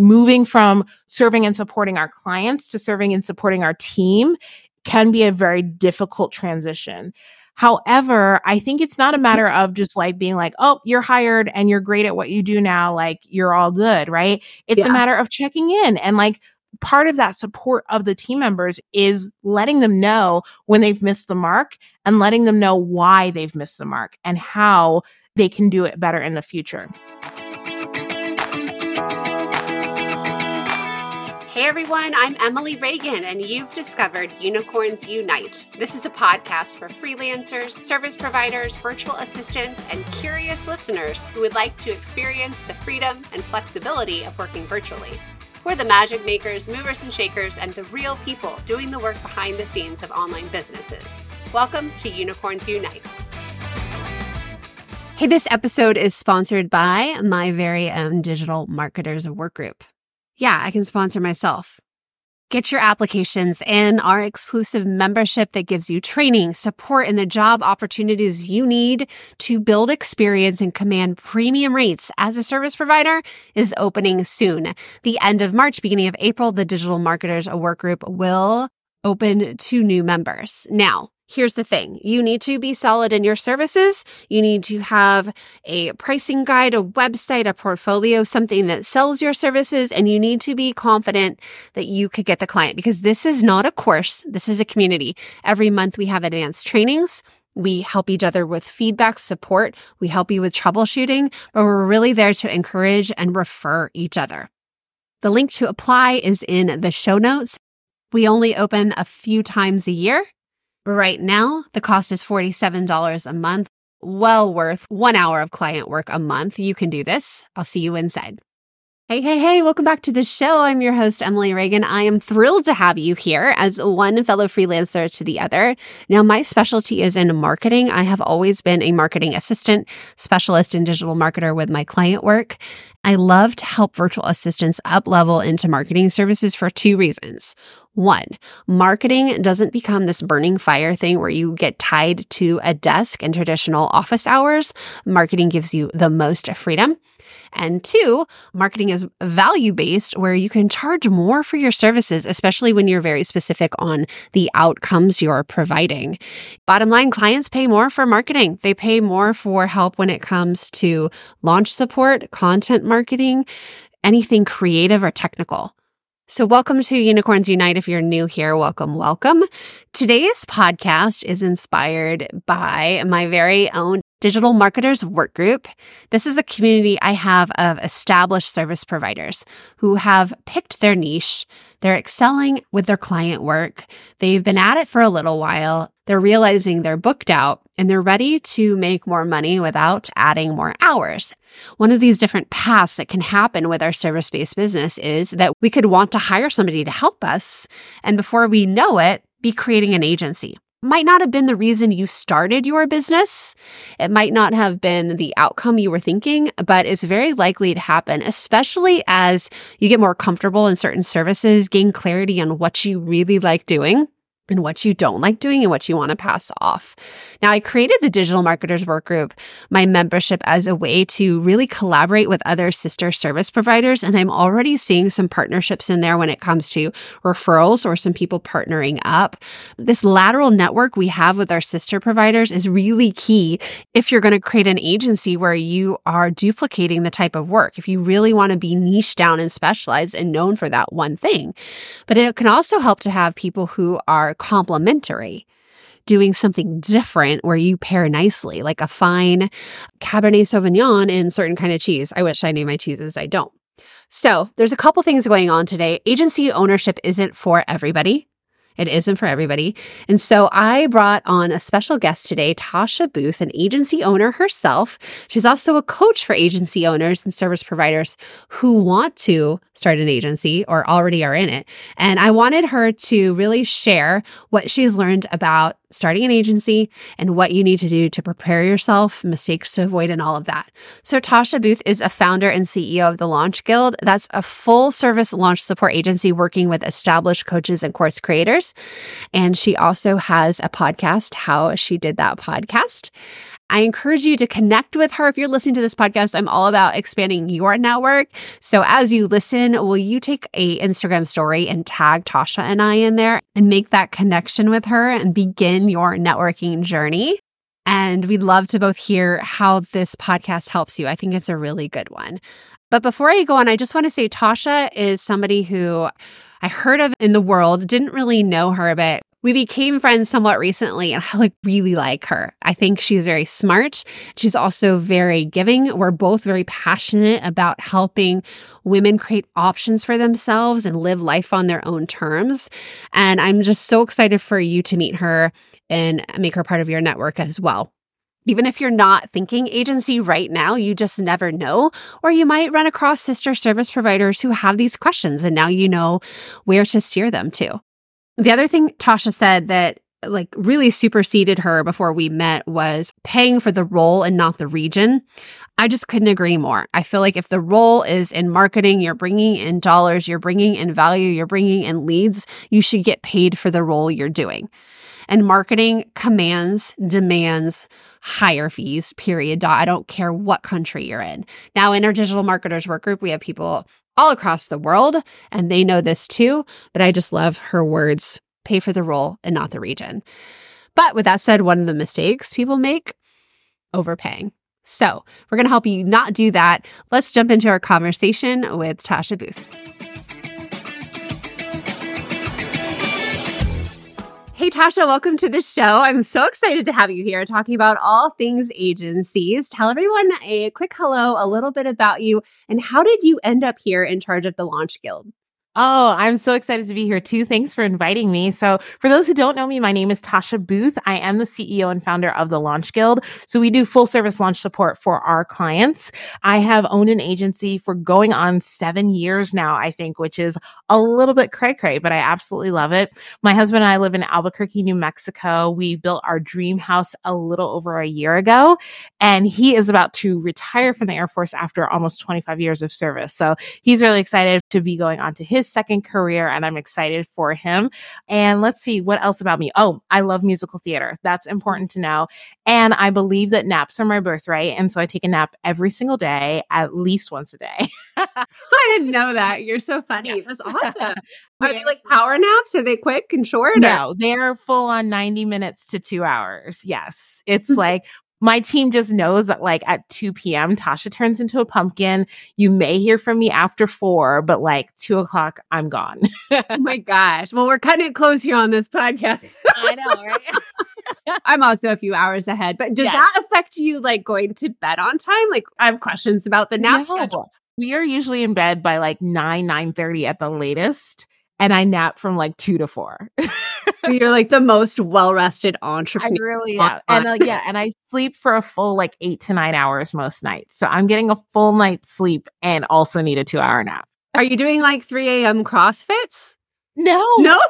moving from serving and supporting our clients to serving and supporting our team can be a very difficult transition. However, I think it's not a matter of just like being like, oh, you're hired and you're great at what you do now. Like you're all good, right? It's a matter of checking in, and like part of that support of the team members is letting them know when they've missed the mark and letting them know why they've missed the mark and how they can do it better in the future. Hey everyone, I'm Emily Reagan, and you've discovered Unicorns Unite. This is a podcast for freelancers, service providers, virtual assistants, and curious listeners who would like to experience the freedom and flexibility of working virtually. We're the magic makers, movers and shakers, and the real people doing the work behind the scenes of online businesses. Welcome to Unicorns Unite. Hey, this episode is sponsored by my very own Digital Marketers Workgroup. Yeah, I can sponsor myself. Get your applications in our exclusive membership that gives you training, support, and the job opportunities you need to build experience and command premium rates as a service provider is opening soon. The end of March, beginning of April, the Digital Marketers Workgroup will open to new members. Now, here's the thing. You need to be solid in your services. You need to have a pricing guide, a website, a portfolio, something that sells your services, and you need to be confident that you could get the client, because this is not a course. This is a community. Every month we have advanced trainings. We help each other with feedback, support. We help you with troubleshooting, but we're really there to encourage and refer each other. The link to apply is in the show notes. We only open a few times a year. Right now, the cost is $47 a month, well worth 1 hour of client work a month. You can do this. I'll see you inside. Hey, welcome back to the show. I'm your host, Emily Reagan. I am thrilled to have you here as one fellow freelancer to the other. Now, my specialty is in marketing. I have always been a marketing assistant, specialist, and digital marketer with my client work. I love to help virtual assistants up-level into marketing services for two reasons. One, marketing doesn't become this burning fire thing where you get tied to a desk in traditional office hours. Marketing gives you the most freedom. And two, marketing is value-based, where you can charge more for your services, especially when you're very specific on the outcomes you're providing. Bottom line, clients pay more for marketing. They pay more for help when it comes to launch support, content marketing, anything creative or technical. So welcome to Unicorns Unite. If you're new here, welcome. Today's podcast is inspired by my very own Digital Marketers Workgroup. This is a community I have of established service providers who have picked their niche. They're excelling with their client work. They've been at it for a little while. They're realizing they're booked out and they're ready to make more money without adding more hours. One of these different paths that can happen with our service-based business is that we could want to hire somebody to help us, and before we know it, be creating an agency. Might not have been the reason you started your business. It might not have been the outcome you were thinking, but it's very likely to happen, especially as you get more comfortable in certain services, gain clarity on what you really like doing and what you don't like doing and what you want to pass off. Now, I created the Digital Marketers Workgroup, my membership, as a way to really collaborate with other sister service providers. And I'm already seeing some partnerships in there when it comes to referrals or some people partnering up. This lateral network we have with our sister providers is really key if you're going to create an agency where you are duplicating the type of work, if you really want to be niche down and specialized and known for that one thing. But it can also help to have people who are complementary, doing something different where you pair nicely, like a fine Cabernet Sauvignon in certain kind of cheese. I wish I knew my cheeses. I don't. So there's a couple things going on today. Agency ownership isn't for everybody. It isn't for everybody. And so I brought on a special guest today, Tasha Booth, an agency owner herself. She's also a coach for agency owners and service providers who want to start an agency or already are in it. And I wanted her to really share what she's learned about starting an agency and what you need to do to prepare yourself, mistakes to avoid, and all of that. So Tasha Booth is a founder and CEO of the Launch Guild. That's a full service launch support agency working with established coaches and course creators. And she also has a podcast, How She Did That Podcast. I encourage you to connect with her. If you're listening to this podcast, I'm all about expanding your network. So as you listen, will you take a Instagram story and tag Tasha and I in there and make that connection with her and begin your networking journey? And we'd love to both hear how this podcast helps you. I think it's a really good one. But before I go on, I just want to say Tasha is somebody who I heard of in the world, didn't really know her, but we became friends somewhat recently, and I really like her. I think she's very smart. She's also very giving. We're both very passionate about helping women create options for themselves and live life on their own terms. And I'm just so excited for you to meet her and make her part of your network as well. Even if you're not thinking agency right now, you just never know. Or you might run across sister service providers who have these questions, and now you know where to steer them to. The other thing Tasha said that really superseded her before we met was paying for the role and not the region. I just couldn't agree more. I feel like if the role is in marketing, you're bringing in dollars, you're bringing in value, you're bringing in leads, you should get paid for the role you're doing. And marketing demands higher fees, period. I don't care what country you're in. Now, in our digital marketers work group, we have people all across the world, and they know this too, but I just love her words, pay for the role and not the region. But with that said, one of the mistakes people make, overpaying. So we're going to help you not do that. Let's jump into our conversation with Tasha Booth. Hey, Tasha, welcome to the show. I'm so excited to have you here talking about all things agencies. Tell everyone a quick hello, a little bit about you, and how did you end up here in charge of the Launch Guild? Oh, I'm so excited to be here too. Thanks for inviting me. So for those who don't know me, my name is Tasha Booth. I am the CEO and founder of the Launch Guild. So we do full service launch support for our clients. I have owned an agency for going on 7 years now, I think, which is a little bit cray-cray, but I absolutely love it. My husband and I live in Albuquerque, New Mexico. We built our dream house a little over a year ago, and he is about to retire from the Air Force after almost 25 years of service. So he's really excited to be going on to his second career, and I'm excited for him. And let's see, what else about me? Oh, I love musical theater. That's important to know. And I believe that naps are my birthright. And so I take a nap every single day, at least once a day. I didn't know that. You're so funny. Yeah. That's awesome. Are they like power naps? Are they quick and short? No, they're full on 90 minutes to 2 hours. Yes. It's like, my team just knows that at 2 p.m., Tasha turns into a pumpkin. You may hear from me after 4, but 2 o'clock, I'm gone. Oh my gosh. Well, we're cutting it close here on this podcast. I know, right? I'm also a few hours ahead, but does that affect you going to bed on time? I have questions about the nap schedule. We are usually in bed by 9:30 at the latest. And I nap from 2 to 4. So you're the most well-rested entrepreneur. I really am. And and I sleep for a full 8 to 9 hours most nights. So I'm getting a full night's sleep and also need a 2-hour nap. Are you doing 3 a.m. CrossFits? No.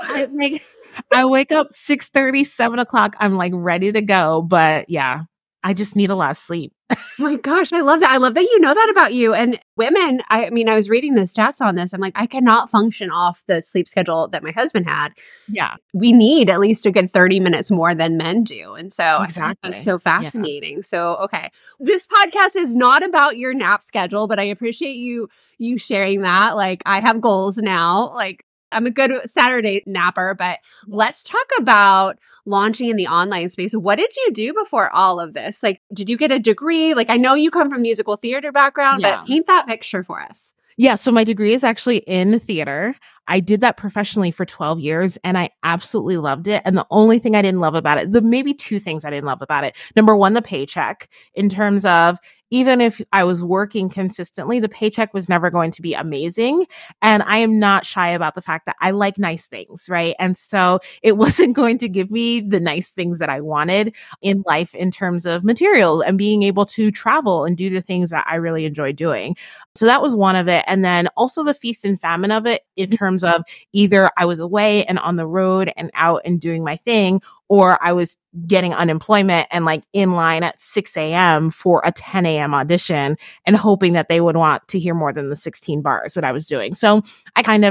I wake up 6:30, 7 o'clock. I'm ready to go. But yeah, I just need a lot of sleep. Oh my gosh, I love that. I love that you know that about you. And women, I was reading the stats on this. I'm I cannot function off the sleep schedule that my husband had. Yeah. We need at least a good 30 minutes more than men do. And so exactly. That's so fascinating. Yeah. So, okay. This podcast is not about your nap schedule, but I appreciate you sharing that. I have goals now. I'm a good Saturday napper, but let's talk about launching in the online space. What did you do before all of this? Did you get a degree? I know you come from musical theater background, but paint that picture for us. Yeah. So my degree is actually in theater. I did that professionally for 12 years and I absolutely loved it. And the only thing I didn't love about it, maybe 2 things I didn't love about it. Number one, the paycheck, in terms of even if I was working consistently, the paycheck was never going to be amazing. And I am not shy about the fact that I like nice things, right? And so it wasn't going to give me the nice things that I wanted in life in terms of materials and being able to travel and do the things that I really enjoy doing. So that was one of it. And then also the feast and famine of it, in terms of either I was away and on the road and out and doing my thing, or I was getting unemployment and in line at 6 a.m. for a 10 a.m. audition and hoping that they would want to hear more than the 16 bars that I was doing. So I kind of got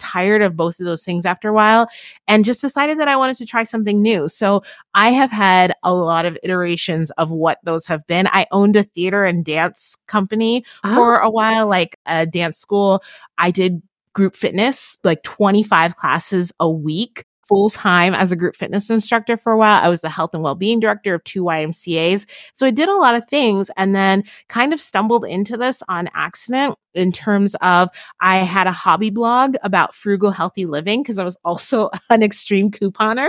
tired of both of those things after a while and just decided that I wanted to try something new. So I have had a lot of iterations of what those have been. I owned a theater and dance company for a while, like a dance school. I did group fitness, like 25 classes a week, full time as a group fitness instructor for a while. I was the health and well-being director of 2 YMCAs. So I did a lot of things and then kind of stumbled into this on accident in terms of I had a hobby blog about frugal, healthy living because I was also an extreme couponer.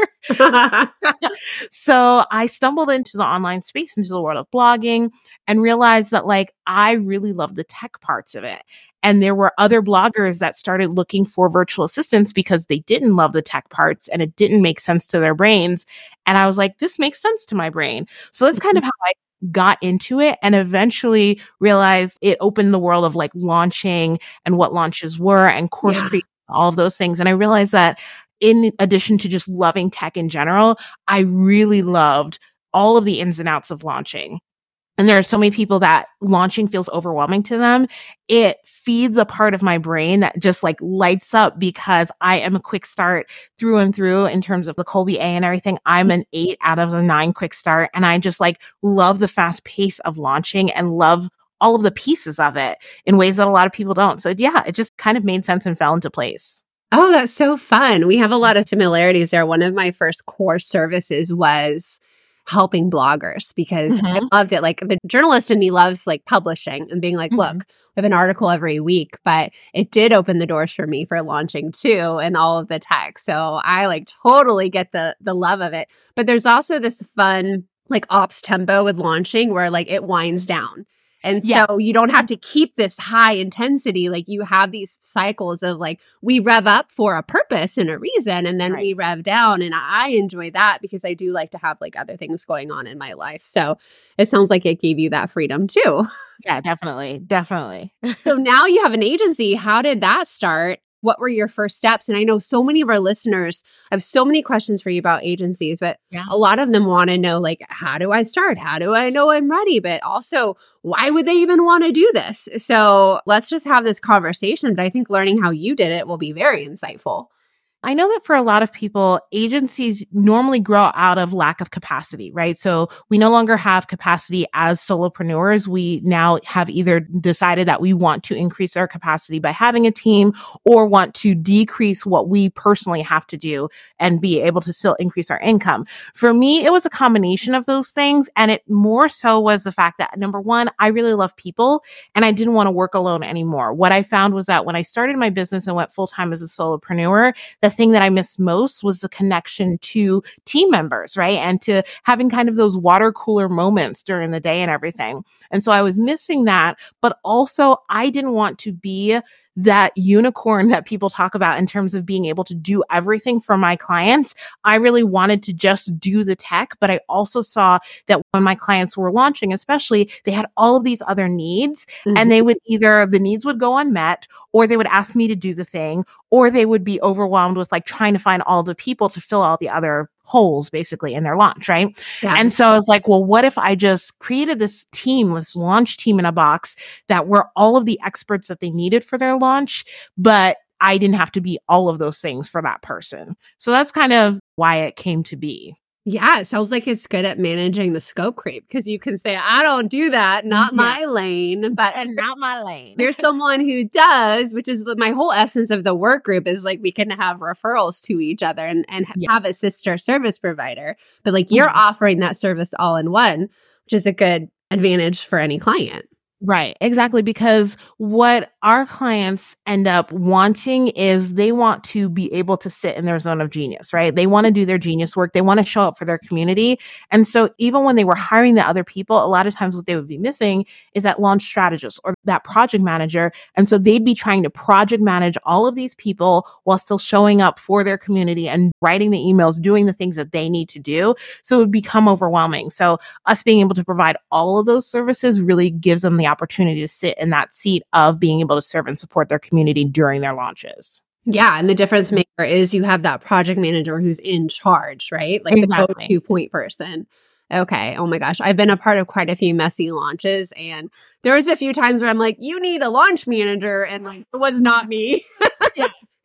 So I stumbled into the online space, into the world of blogging and realized that like I really love the tech parts of it. And there were other bloggers that started looking for virtual assistants because they didn't love the tech parts and it didn't make sense to their brains. And I was like, this makes sense to my brain. So that's kind of how I got into it and eventually realized it opened the world of like launching and what launches were and course creation, all of those things. And I realized that in addition to just loving tech in general, I really loved all of the ins and outs of launching. And there are so many people that launching feels overwhelming to them. It feeds a part of my brain that just like lights up because I am a quick start through and through in terms of the Kolbe A and everything. I'm an 8 out of a 9 quick start. And I just like love the fast pace of launching and love all of the pieces of it in ways that a lot of people don't. So yeah, it just kind of made sense and fell into place. Oh, that's so fun. We have a lot of similarities there. One of my first core services was helping bloggers because I loved it. Like the journalist in me loves like publishing and being like, look, we have an article every week, but it did open the doors for me for launching too and all of the tech. So I like totally get the love of it. But there's also this fun like ops tempo with launching where like it winds down. And so you don't have to keep this high intensity. Like you have these cycles of like, we rev up for a purpose and a reason, and then we rev down. And I enjoy that because I do like to have like other things going on in my life. So it sounds like it gave you that freedom too. Yeah, definitely. Definitely. So now you have an agency. How did that start? What were your first steps? And I know so many of our listeners have so many questions for you about agencies, but a lot of them want to know, like, how do I start? How do I know I'm ready? But also, why would they even want to do this? So let's just have this conversation. But I think learning how you did it will be very insightful. I know that for a lot of people, agencies normally grow out of lack of capacity, right? So we no longer have capacity as solopreneurs. We now have either decided that we want to increase our capacity by having a team or want to decrease what we personally have to do and be able to still increase our income. For me, it was a combination of those things. And it more so was the fact that number one, I really love people and I didn't want to work alone anymore. What I found was that when I started my business and went full time as a solopreneur, the thing that I missed most was the connection to team members, right? And to having kind of those water cooler moments during the day and everything. And so I was missing that, but also I didn't want to be that unicorn that people talk about in terms of being able to do everything for my clients. I really wanted to just do the tech, but I also saw that when my clients were launching, especially, they had all of these other needs and they would either, the needs would go unmet or they would ask me to do the thing, or they would be overwhelmed with like trying to find all the people to fill all the other holes basically in their launch, right? Yeah. And so I was like, well, what if I just created this team, this launch team in a box that were all of the experts that they needed for their launch, but I didn't have to be all of those things for that person. So that's kind of why it came to be. Yeah, it sounds like it's good at managing the scope creep because you can say, I don't do that, not my lane, but and not my lane. There's someone who does, which is my whole essence of the work group is like we can have referrals to each other and have a sister service provider. But like you're offering that service all in one, which is a good advantage for any client. Right, exactly. Because what our clients end up wanting is they want to be able to sit in their zone of genius, right? They want to do their genius work. They want to show up for their community. And so even when they were hiring the other people, a lot of times what they would be missing is that launch strategist or that project manager. And so they'd be trying to project manage all of these people while still showing up for their community and writing the emails, doing the things that they need to do. So it would become overwhelming. So us being able to provide all of those services really gives them the opportunity to sit in that seat of being able to serve and support their community during their launches. Yeah. And the difference maker is you have that project manager who's in charge, right? Like the go-to point person. Okay. Oh my gosh. I've been a part of quite a few messy launches and there was a few times where I'm like, you need a launch manager. And like, it was not me.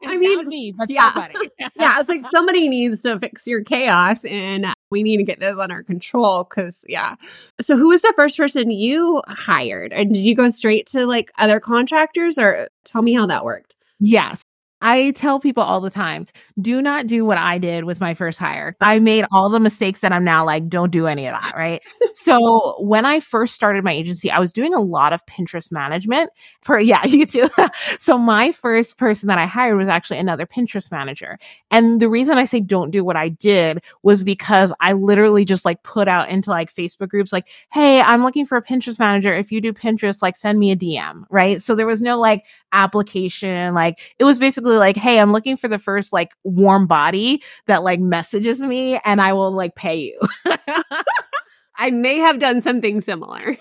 I mean, not me, but yeah. somebody. Yeah, it's like somebody needs to fix your chaos and we need to get this under control because, yeah. So who was the first person you hired? And did you go straight to like other contractors or tell me how that worked? Yes. I tell people all the time, do not do what I did with my first hire. I made all the mistakes that I'm now like, don't do any of that. Right. So when I first started my agency, I was doing a lot of Pinterest management you too. So my first person that I hired was actually another Pinterest manager. And the reason I say don't do what I did was because I literally just like put out into like Facebook groups, like, hey, I'm looking for a Pinterest manager. If you do Pinterest, like send me a DM. Right. So there was no like application. Like it was basically like, hey, I'm looking for the first like warm body that like messages me and I will like pay you. I may have done something similar.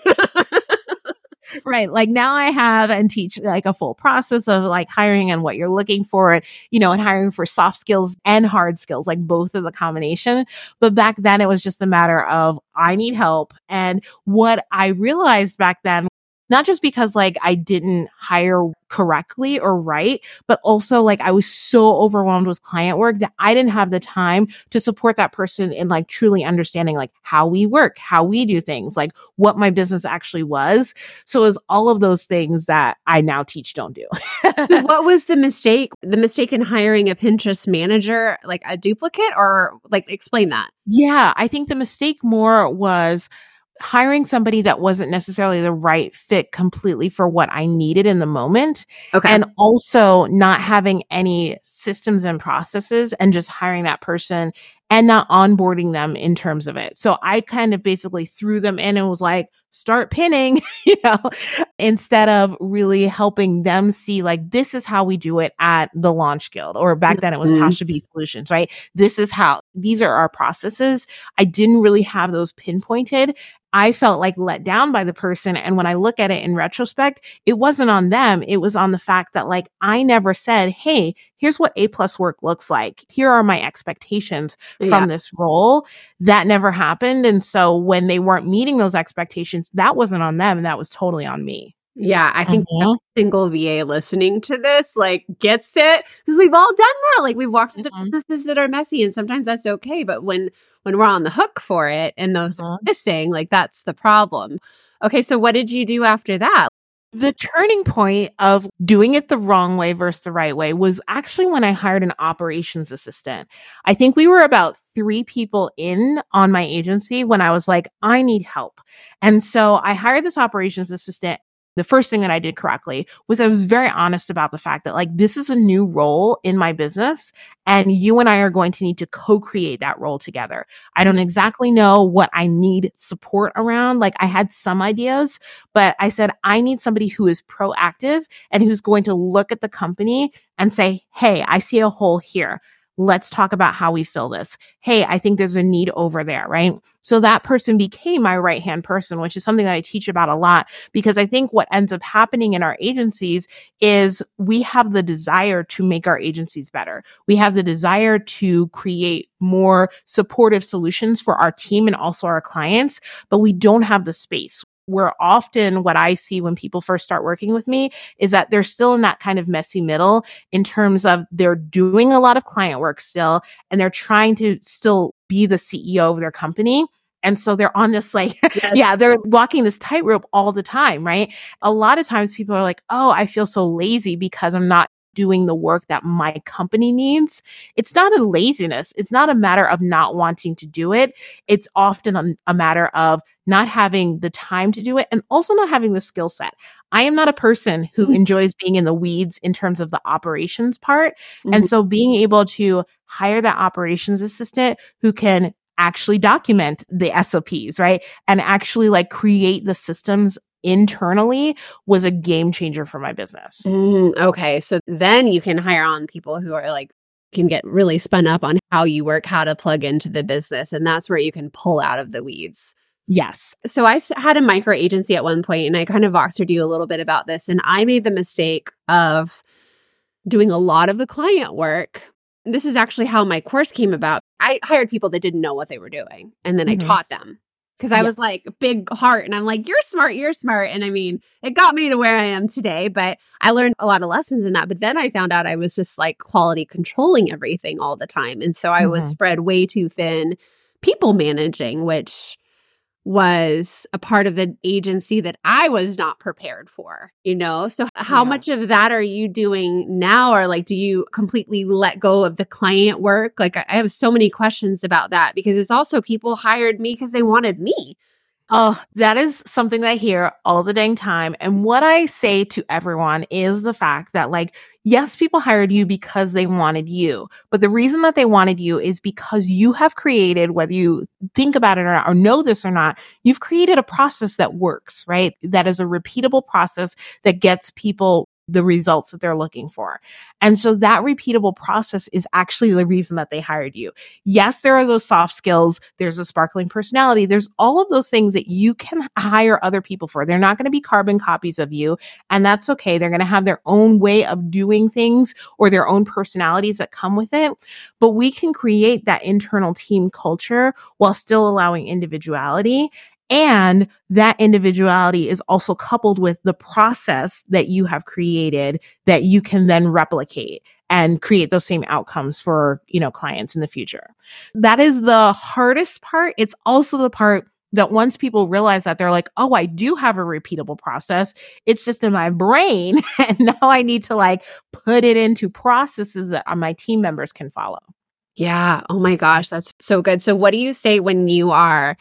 Right. Like now I have and teach like a full process of like hiring and what you're looking for, and hiring for soft skills and hard skills, like both of the combination. But back then it was just a matter of I need help. And what I realized back then, not just because like I didn't hire correctly or right, but also like I was so overwhelmed with client work that I didn't have the time to support that person in like truly understanding like how we work, how we do things, like what my business actually was. So it was all of those things that I now teach don't do. So what was the mistake? The mistake in hiring a Pinterest manager, like a duplicate, or like explain that? Yeah, I think the mistake more was hiring somebody that wasn't necessarily the right fit completely for what I needed in the moment. Okay. And also not having any systems and processes and just hiring that person and not onboarding them in terms of it. So I kind of basically threw them in and was like, start pinning, instead of really helping them see like, this is how we do it at the Launch Guild, or back then it was Tasha B Solutions, right? These are our processes. I didn't really have those pinpointed. I felt like let down by the person. And when I look at it in retrospect, it wasn't on them. It was on the fact that like, I never said, hey, here's what A+ work looks like. Here are my expectations from this role. That never happened. And so when they weren't meeting those expectations, that wasn't on them. And that was totally on me. Yeah, I think every single VA listening to this like gets it because we've all done that. Like we've walked into businesses that are messy, and sometimes that's okay. But when we're on the hook for it and those are missing, like that's the problem. Okay, so what did you do after that? The turning point of doing it the wrong way versus the right way was actually when I hired an operations assistant. I think we were about 3 people in on my agency when I was like, I need help. And so I hired this operations assistant. The first thing that I did correctly was I was very honest about the fact that like, this is a new role in my business and you and I are going to need to co-create that role together. I don't exactly know what I need support around. Like I had some ideas, but I said, I need somebody who is proactive and who's going to look at the company and say, hey, I see a hole here. Let's talk about how we fill this. Hey, I think there's a need over there, right? So that person became my right-hand person, which is something that I teach about a lot, because I think what ends up happening in our agencies is we have the desire to make our agencies better. We have the desire to create more supportive solutions for our team and also our clients, but we don't have the space. Where often what I see when people first start working with me is that they're still in that kind of messy middle in terms of they're doing a lot of client work still, and they're trying to still be the CEO of their company. And so they're on this like, they're walking this tightrope all the time, right? A lot of times people are like, oh, I feel so lazy because I'm not doing the work that my company needs. It's not a laziness. It's not a matter of not wanting to do it. It's often a matter of not having the time to do it and also not having the skill set. I am not a person who enjoys being in the weeds in terms of the operations part. And so being able to hire that operations assistant who can actually document the SOPs, right? And actually like create the systems internally was a game changer for my business. Okay. So then you can hire on people who are like, can get really spun up on how you work, how to plug into the business. And that's where you can pull out of the weeds. Yes. So I had a micro agency at one point, and I kind of voxered you a little bit about this. And I made the mistake of doing a lot of the client work. This is actually how my course came about. I hired people that didn't know what they were doing, and then I taught them. because I was like big heart and I'm like, you're smart, you're smart. And I mean, it got me to where I am today, but I learned a lot of lessons in that. But then I found out I was just like quality controlling everything all the time. And so I was spread way too thin people managing, which was a part of the agency that I was not prepared for, you know? So how much of that are you doing now? Or like, do you completely let go of the client work? Like, I have so many questions about that because it's also people hired me because they wanted me. Oh, that is something that I hear all the dang time. And what I say to everyone is the fact that, like, yes, people hired you because they wanted you. But the reason that they wanted you is because you have created, whether you think about it or know this or not, you've created a process that works, right? That is a repeatable process that gets people the results that they're looking for. And so that repeatable process is actually the reason that they hired you. Yes, there are those soft skills. There's a sparkling personality. There's all of those things that you can hire other people for. They're not going to be carbon copies of you. And that's okay. They're going to have their own way of doing things or their own personalities that come with it. But we can create that internal team culture while still allowing individuality. And that individuality is also coupled with the process that you have created that you can then replicate and create those same outcomes for, clients in the future. That is the hardest part. It's also the part that once people realize that, they're like, oh, I do have a repeatable process. It's just in my brain. And now I need to put it into processes that my team members can follow. Yeah. Oh my gosh. That's so good. So what do you say when you are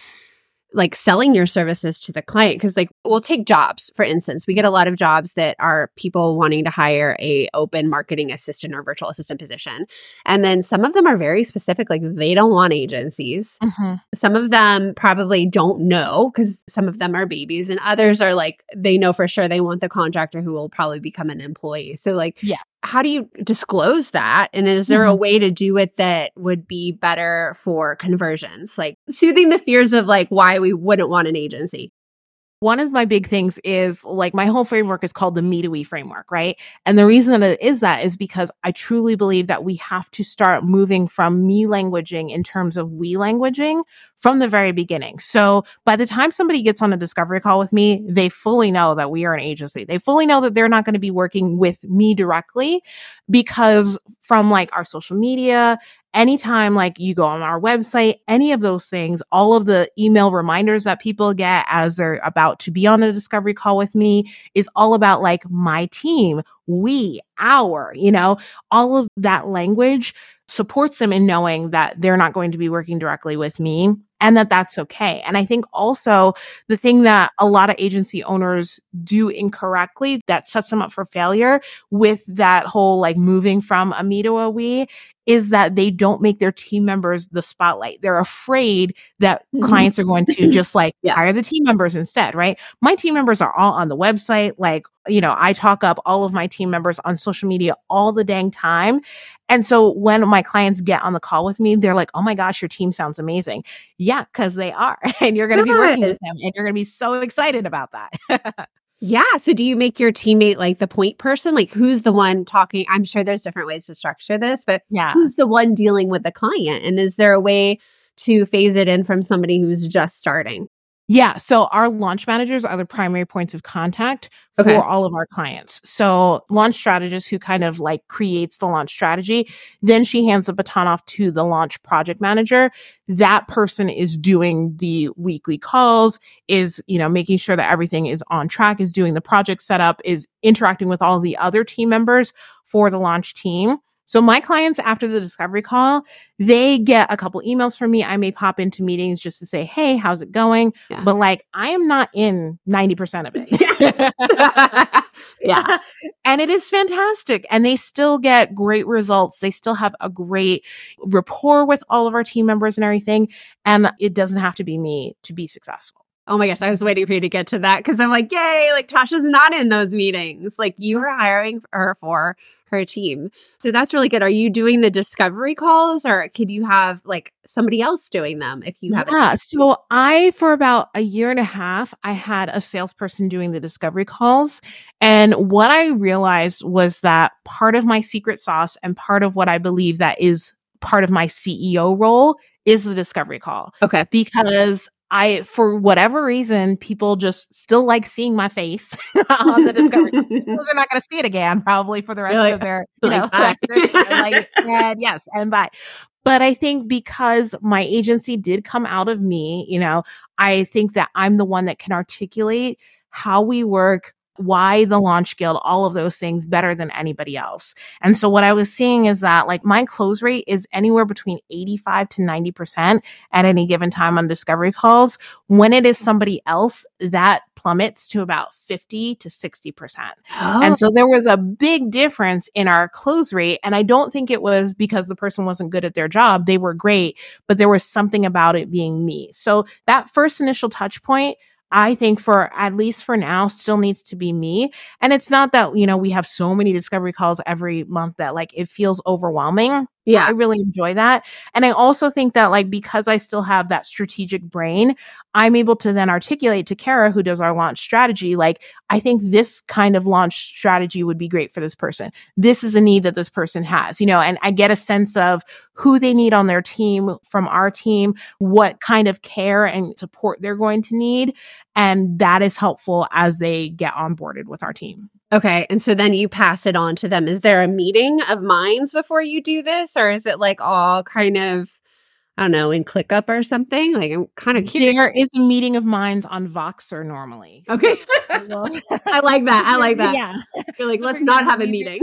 selling your services to the client? Because we'll take jobs, for instance. We get a lot of jobs that are people wanting to hire a open marketing assistant or virtual assistant position. And then some of them are very specific, they don't want agencies. Mm-hmm. Some of them probably don't know because some of them are babies, and others are they know for sure they want the contractor who will probably become an employee. So how do you disclose that? And is there a way to do it that would be better for conversions? Soothing the fears of why we wouldn't want an agency. One of my big things is my whole framework is called the Me to We framework, right? And the reason that it is because I truly believe that we have to start moving from me languaging in terms of we languaging from the very beginning. So by the time somebody gets on a discovery call with me, they fully know that we are an agency. They fully know that they're not going to be working with me directly, because from our social media, anytime you go on our website, any of those things, all of the email reminders that people get as they're about to be on a discovery call with me is all about my team, we, our, all of that language supports them in knowing that they're not going to be working directly with me and that that's okay. And I think also the thing that a lot of agency owners do incorrectly that sets them up for failure with that whole moving from a me to a we is that they don't make their team members the spotlight. They're afraid that clients are going to just hire the team members instead, right? My team members are all on the website. I talk up all of my team members on social media all the dang time. And so when my clients get on the call with me, they're like, oh my gosh, your team sounds amazing. Yeah, because they are. And you're going to be working with them and you're going to be so excited about that. Yeah. So do you make your teammate the point person? Who's the one talking? I'm sure there's different ways to structure this, but who's the one dealing with the client? And is there a way to phase it in from somebody who's just starting? Yeah. So our launch managers are the primary points of contact for all of our clients. So launch strategist who kind of creates the launch strategy, then she hands the baton off to the launch project manager. That person is doing the weekly calls, is, making sure that everything is on track, is doing the project setup, is interacting with all the other team members for the launch team. So my clients, after the discovery call, they get a couple emails from me. I may pop into meetings just to say, hey, how's it going? Yeah. But I am not in 90% of it. Yes. Yeah. And it is fantastic. And they still get great results. They still have a great rapport with all of our team members and everything. And it doesn't have to be me to be successful. Oh my gosh, I was waiting for you to get to that because I'm yay, Tasha's not in those meetings. You are hiring her for her team. So that's really good. Are you doing the discovery calls or could you have somebody else doing them if you have it? Yeah. So for about a year and a half, I had a salesperson doing the discovery calls. And what I realized was that part of my secret sauce and part of what I believe that is part of my CEO role is the discovery call. Okay. Because for whatever reason, people just still like seeing my face on the discovery. They're not going to see it again, probably for the rest of their, bye. and yes, and bye. But I think because my agency did come out of me, I think that I'm the one that can articulate how we work, why the Launch Guild, all of those things better than anybody else. And so what I was seeing is that like my close rate is anywhere between 85 to 90% at any given time on discovery calls. When it is somebody else, that plummets to about 50 to 60%. Oh. And so there was a big difference in our close rate. And I don't think it was because the person wasn't good at their job. They were great, but there was something about it being me. So that first initial touch point, I think for at least for now still needs to be me. And it's not that, we have so many discovery calls every month that like it feels overwhelming. Yeah. I really enjoy that. And I also think that like, because I still have that strategic brain, I'm able to then articulate to Kara, who does our launch strategy, like, I think this kind of launch strategy would be great for this person. This is a need that this person has, and I get a sense of who they need on their team from our team, what kind of care and support they're going to need. And that is helpful as they get onboarded with our team. Okay. And so then you pass it on to them. Is there a meeting of minds before you do this? Or is it like all kind of, I don't know, in ClickUp or something? Like, I'm kind of curious. There is a meeting of minds on Voxer normally. Okay. I like that. I like that. Yeah. You're like, let's not have a meeting.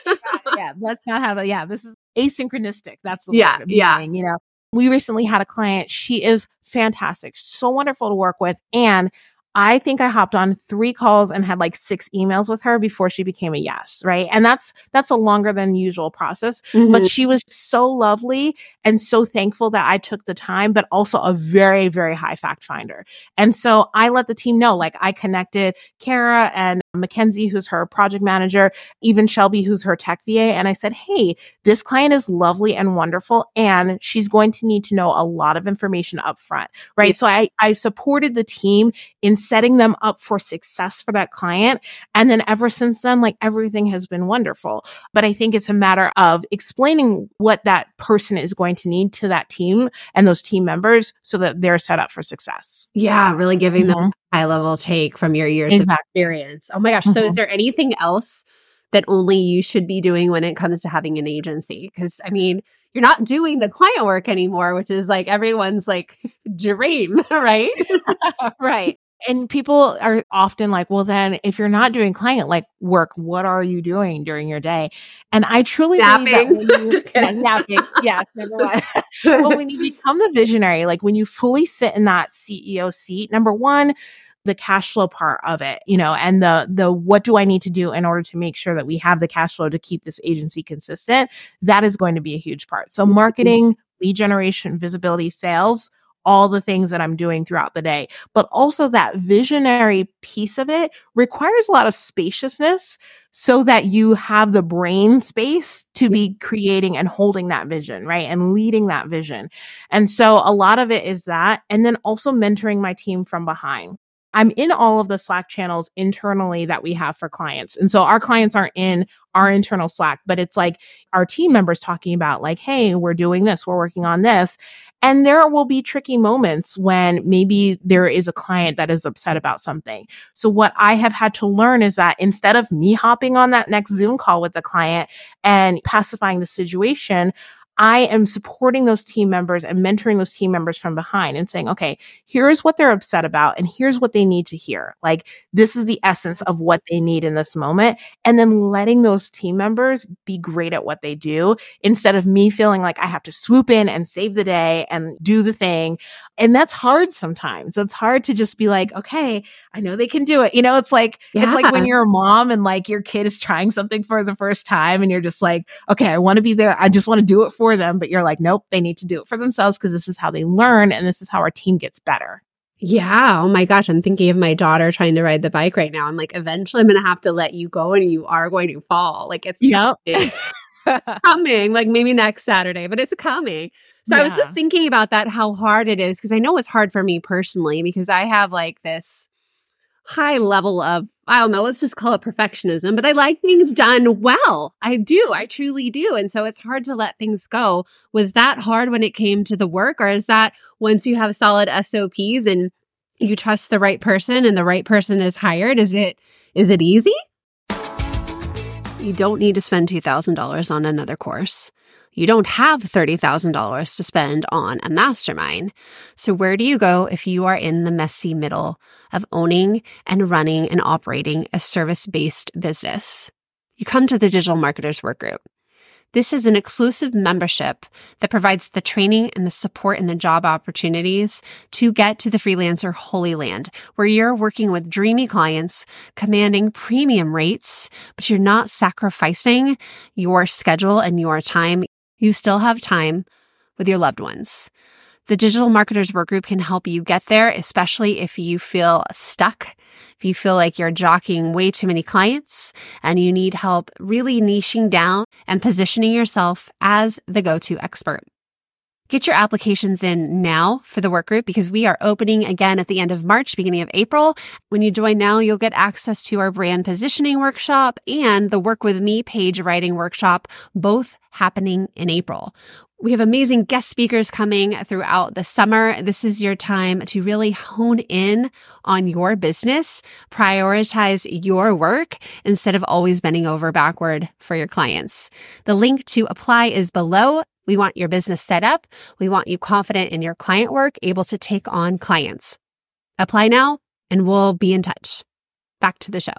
Let's not have this is asynchronistic. That's the word. Meeting, We recently had a client. She is fantastic. So wonderful to work with. And I think I hopped on 3 calls and had like 6 emails with her before she became a yes. Right. And that's a longer than usual process, but she was so lovely and so thankful that I took the time, but also a very, very high fact finder. And so I let the team know, like I connected Kara and Mackenzie, who's her project manager, even Shelby, who's her tech VA. And I said, hey, this client is lovely and wonderful, and she's going to need to know a lot of information up front. Right. Yeah. So I supported the team in setting them up for success for that client. And then ever since then, like everything has been wonderful. But I think it's a matter of explaining what that person is going to need to that team and those team members so that they're set up for success. Yeah. Really giving them a high level take from your years of experience. Oh my gosh. So is there anything else that only you should be doing when it comes to having an agency? Because I mean, you're not doing the client work anymore, which is like everyone's like dream, right? Right. And people are often like, well, then if you're not doing client like work, what are you doing during your day? And I truly believe that napping. Yeah, number one. But when you become the visionary, like when you fully sit in that CEO seat, number one, the cash flow part of it, and the what do I need to do in order to make sure that we have the cash flow to keep this agency consistent, that is going to be a huge part. So marketing, lead generation, visibility, sales, all the things that I'm doing throughout the day. But also that visionary piece of it requires a lot of spaciousness so that you have the brain space to be creating and holding that vision, right? And leading that vision. And so a lot of it is that. And then also mentoring my team from behind. I'm in all of the Slack channels internally that we have for clients. And so our clients aren't in our internal Slack, but it's like our team members talking about like, hey, we're doing this, we're working on this. And there will be tricky moments when maybe there is a client that is upset about something. So what I have had to learn is that instead of me hopping on that next Zoom call with the client and pacifying the situation, I am supporting those team members and mentoring those team members from behind and saying, okay, here's what they're upset about and here's what they need to hear. Like, this is the essence of what they need in this moment. And then letting those team members be great at what they do instead of me feeling like I have to swoop in and save the day and do the thing. And that's hard sometimes. It's hard to just be like, okay, I know they can do it. It's like when you're a mom and like your kid is trying something for the first time and you're just like, okay, I want to be there. I just want to do it for them. But you're like, nope, they need to do it for themselves because this is how they learn. And this is how our team gets better. Yeah. Oh my gosh. I'm thinking of my daughter trying to ride the bike right now. I'm like, eventually I'm going to have to let you go and you are going to fall. Like it's coming, like maybe next Saturday, but it's coming. So I was just thinking about that, how hard it is. Cause I know it's hard for me personally because I have like this high level of I don't know, let's just call it perfectionism, but I like things done well. I do. I truly do. And so it's hard to let things go. Was that hard when it came to the work? Or is that once you have solid SOPs and you trust the right person and the right person is hired, is it easy? You don't need to spend $2,000 on another course. You don't have $30,000 to spend on a mastermind. So where do you go if you are in the messy middle of owning and running and operating a service-based business? You come to the Digital Marketers Workgroup. This is an exclusive membership that provides the training and the support and the job opportunities to get to the freelancer holy land, where you're working with dreamy clients, commanding premium rates, but you're not sacrificing your schedule and your time. You still have time with your loved ones. The Digital Marketers Workgroup can help you get there, especially if you feel stuck, if you feel like you're jockeying way too many clients and you need help really niching down and positioning yourself as the go-to expert. Get your applications in now for the workgroup because we are opening again at the end of March, beginning of April. When you join now, you'll get access to our brand positioning workshop and the Work With Me page writing workshop, both happening in April. We have amazing guest speakers coming throughout the summer. This is your time to really hone in on your business, prioritize your work instead of always bending over backward for your clients. The link to apply is below. We want your business set up. We want you confident in your client work, able to take on clients. Apply now and we'll be in touch. Back to the show.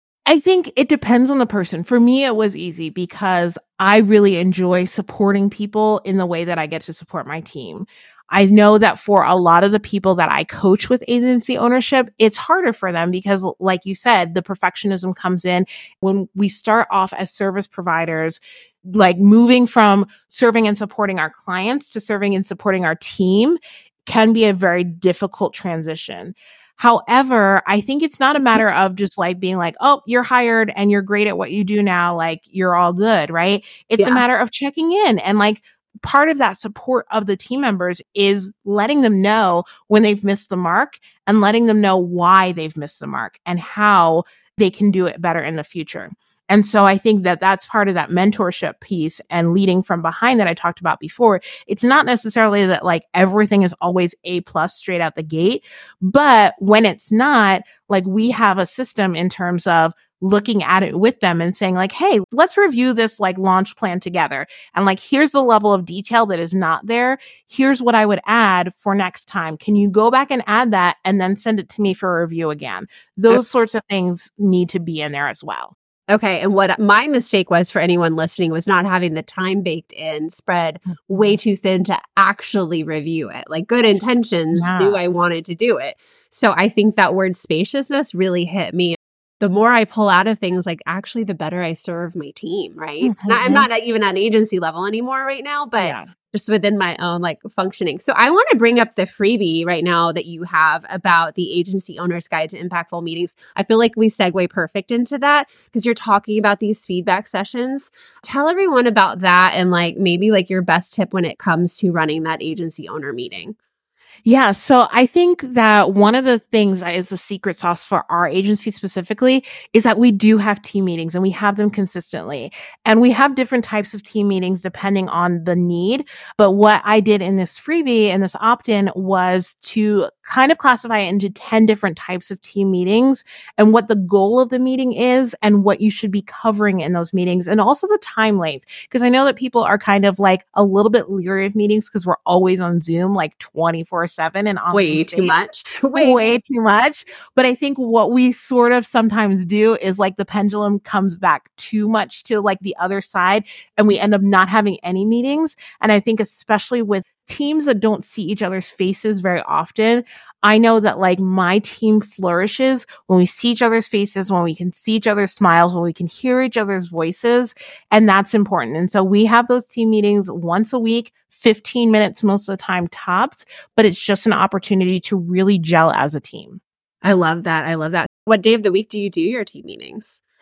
I think it depends on the person. For me, it was easy because I really enjoy supporting people in the way that I get to support my team. I know that for a lot of the people that I coach with agency ownership, it's harder for them because, like you said, the perfectionism comes in when we start off as service providers, like moving from serving and supporting our clients to serving and supporting our team can be a very difficult transition. However, I think it's not a matter of just like being like, oh, you're hired and you're great at what you do now. Like you're all good, right? It's a matter of checking in and like part of that support of the team members is letting them know when they've missed the mark and letting them know why they've missed the mark and how they can do it better in the future. And so I think that that's part of that mentorship piece and leading from behind that I talked about before. It's not necessarily that like everything is always A+ straight out the gate, but when it's not, like we have a system in terms of looking at it with them and saying like, hey, let's review this like launch plan together. And like, here's the level of detail that is not there. Here's what I would add for next time. Can you go back and add that and then send it to me for a review again? Those sorts of things need to be in there as well. Okay. And what my mistake was for anyone listening was not having the time baked in, spread way too thin to actually review it. Like good intentions, knew I wanted to do it. So I think that word spaciousness really hit me. The more I pull out of things, like actually the better I serve my team, right? Mm-hmm. I'm not even at an agency level anymore right now, but just within my own like functioning. So I want to bring up the freebie right now that you have about the Agency Owner's Guide to Impactful Meetings. I feel like we segue perfect into that because you're talking about these feedback sessions. Tell everyone about that and like maybe like your best tip when it comes to running that agency owner meeting. Yeah. So I think that one of the things that is the secret sauce for our agency specifically is that we do have team meetings and we have them consistently. And we have different types of team meetings depending on the need. But what I did in this freebie and this opt-in was to kind of classify it into 10 different types of team meetings and what the goal of the meeting is and what you should be covering in those meetings and also the time length. Because I know that people are kind of like a little bit leery of meetings because we're always on Zoom like 24/7 and way too much. Way too much. But I think what we sort of sometimes do is like the pendulum comes back too much to like the other side and we end up not having any meetings. And I think especially with teams that don't see each other's faces very often, I know that like my team flourishes when we see each other's faces, when we can see each other's smiles, when we can hear each other's voices. And that's important. And so we have those team meetings once a week, 15 minutes most of the time tops, but it's just an opportunity to really gel as a team. I love that. I love that. What day of the week do you do your team meetings?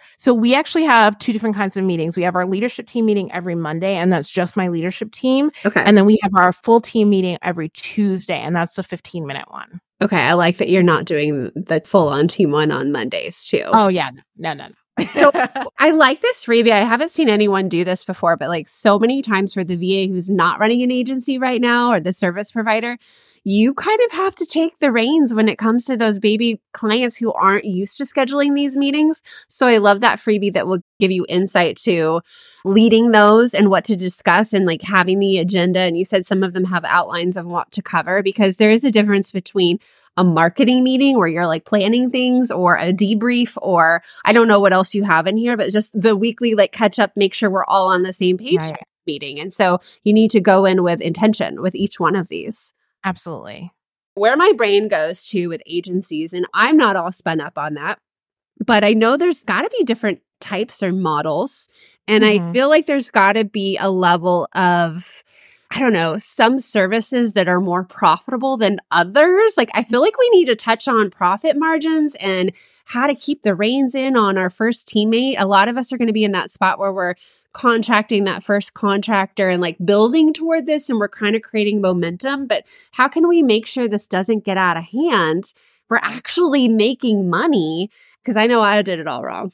So we actually have two different kinds of meetings. We have our leadership team meeting every Monday, and that's just my leadership team. Okay. And then we have our full team meeting every Tuesday, and that's the 15-minute one. Okay. I like that you're not doing the full on team one on Mondays too. Oh, yeah. No. So I like this freebie. I haven't seen anyone do this before, but like so many times for the VA who's not running an agency right now or the service provider, you kind of have to take the reins when it comes to those baby clients who aren't used to scheduling these meetings. So I love that freebie that will give you insight to leading those and what to discuss and like having the agenda. And you said some of them have outlines of what to cover, because there is a difference between a marketing meeting where you're like planning things, or a debrief, or I don't know what else you have in here, but just the weekly like catch up, make sure we're all on the same page meeting. And so you need to go in with intention with each one of these. Absolutely. Where my brain goes to with agencies, and I'm not all spun up on that, but I know there's got to be different types or models. And I feel like there's got to be a level of, I don't know, some services that are more profitable than others. Like, I feel like we need to touch on profit margins and how to keep the reins in on our first teammate. A lot of us are going to be in that spot where we're contracting that first contractor and like building toward this, and we're kind of creating momentum. But how can we make sure this doesn't get out of hand? We're actually making money, because I know I did it all wrong.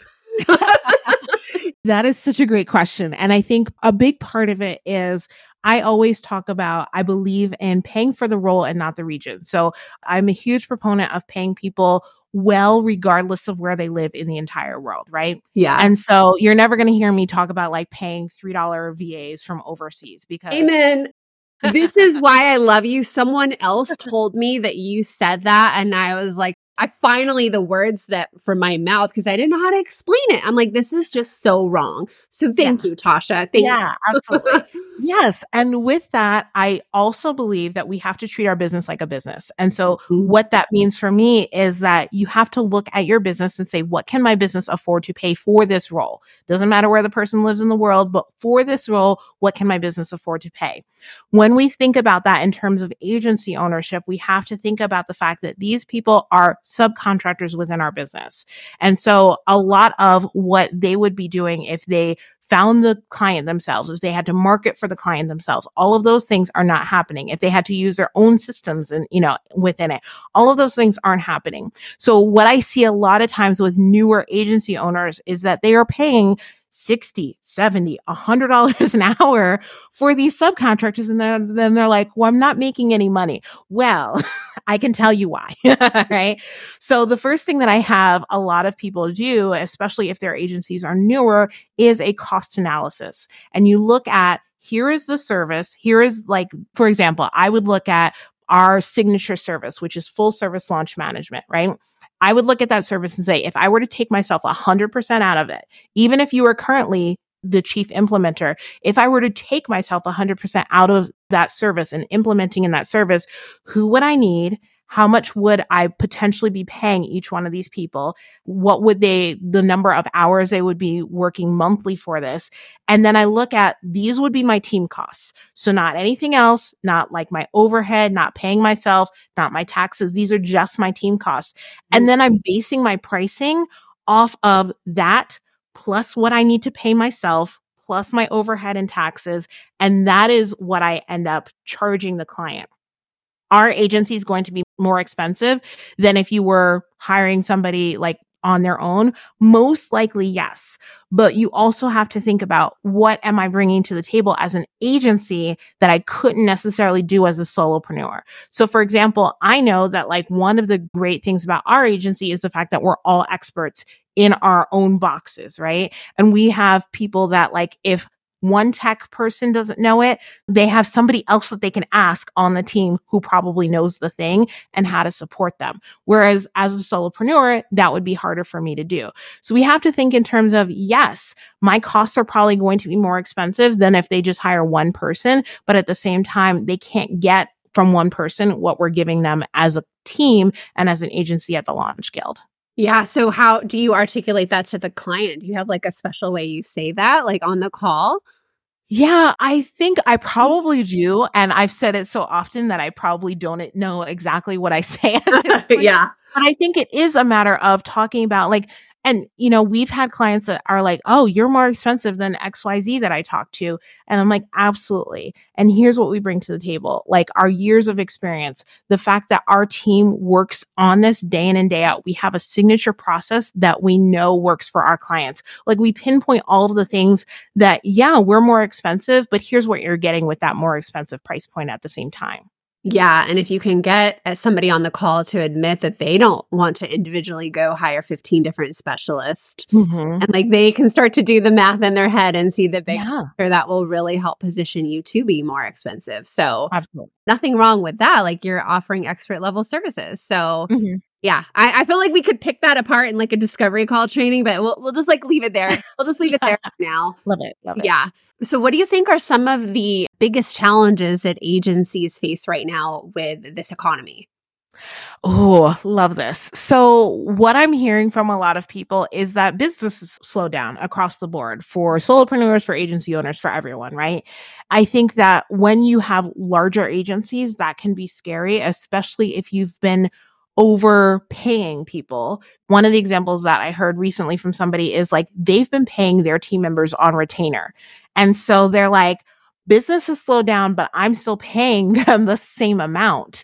That is such a great question. And I think a big part of it is I always talk about, I believe in paying for the role and not the region. So I'm a huge proponent of paying people well, regardless of where they live in the entire world, right? Yeah. And so you're never going to hear me talk about like paying $3 VAs from overseas, because Amen. This is why I love you. Someone else told me that you said that, and I was like, I finally, the words that from my mouth, because I didn't know how to explain it. I'm like, this is just so wrong. So thank you, Tasha. Thank you. Absolutely. Yes. And with that, I also believe that we have to treat our business like a business. And so what that means for me is that you have to look at your business and say, what can my business afford to pay for this role? Doesn't matter where the person lives in the world, but for this role, what can my business afford to pay? When we think about that in terms of agency ownership, we have to think about the fact that these people are subcontractors within our business. And so a lot of what they would be doing if they found the client themselves, if they had to market for the client themselves, all of those things are not happening. If they had to use their own systems and, within it, all of those things aren't happening. So what I see a lot of times with newer agency owners is that they are paying $60, $70, $100 an hour for these subcontractors. And then they're like, well, I'm not making any money. Well, I can tell you why, right? So the first thing that I have a lot of people do, especially if their agencies are newer, is a cost analysis. And you look at, here is the service. Here is like, for example, I would look at our signature service, which is full service launch management, right? I would look at that service and say, if I were to take myself 100% out of it, even if you are currently the chief implementer, if I were to take myself 100% out of that service and implementing in that service, who would I need? How much would I potentially be paying each one of these people? What would the number of hours they would be working monthly for this? And then I look at, these would be my team costs. So not anything else, not like my overhead, not paying myself, not my taxes. These are just my team costs. And then I'm basing my pricing off of that, plus what I need to pay myself, plus my overhead and taxes. And that is what I end up charging the client. Our agency is going to be more expensive than if you were hiring somebody like on their own. Most likely, yes. But you also have to think about, what am I bringing to the table as an agency that I couldn't necessarily do as a solopreneur? So for example, I know that like one of the great things about our agency is the fact that we're all experts in our own boxes, right? And we have people that like, if one tech person doesn't know it, they have somebody else that they can ask on the team who probably knows the thing and how to support them. Whereas as a solopreneur, that would be harder for me to do. So we have to think in terms of, yes, my costs are probably going to be more expensive than if they just hire one person, but at the same time, they can't get from one person what we're giving them as a team and as an agency at the Launch Guild. Yeah. So how do you articulate that to the client? Do you have like a special way you say that, like on the call? Yeah, I think I probably do. And I've said it so often that I probably don't know exactly what I say at this point. Yeah. But I think it is a matter of talking about, like, And, we've had clients that are like, oh, you're more expensive than XYZ that I talked to. And I'm like, absolutely. And here's what we bring to the table. Like our years of experience, the fact that our team works on this day in and day out. We have a signature process that we know works for our clients. Like we pinpoint all of the things that, yeah, we're more expensive, but here's what you're getting with that more expensive price point at the same time. Yeah. And if you can get somebody on the call to admit that they don't want to individually go hire 15 different specialists, and like they can start to do the math in their head and see the big picture, that will really help position you to be more expensive. So absolutely. Nothing wrong with that. Like you're offering expert level services. So yeah, I feel like we could pick that apart in like a discovery call training, but we'll just like leave it there. We'll just leave it there now. Love it. Yeah. So what do you think are some of the biggest challenges that agencies face right now with this economy? Oh, love this. So what I'm hearing from a lot of people is that businesses slow down across the board for solopreneurs, for agency owners, for everyone, right? I think that when you have larger agencies, that can be scary, especially if you've been overpaying people. One of the examples that I heard recently from somebody is like they've been paying their team members on retainer. And so they're like, business has slowed down, but I'm still paying them the same amount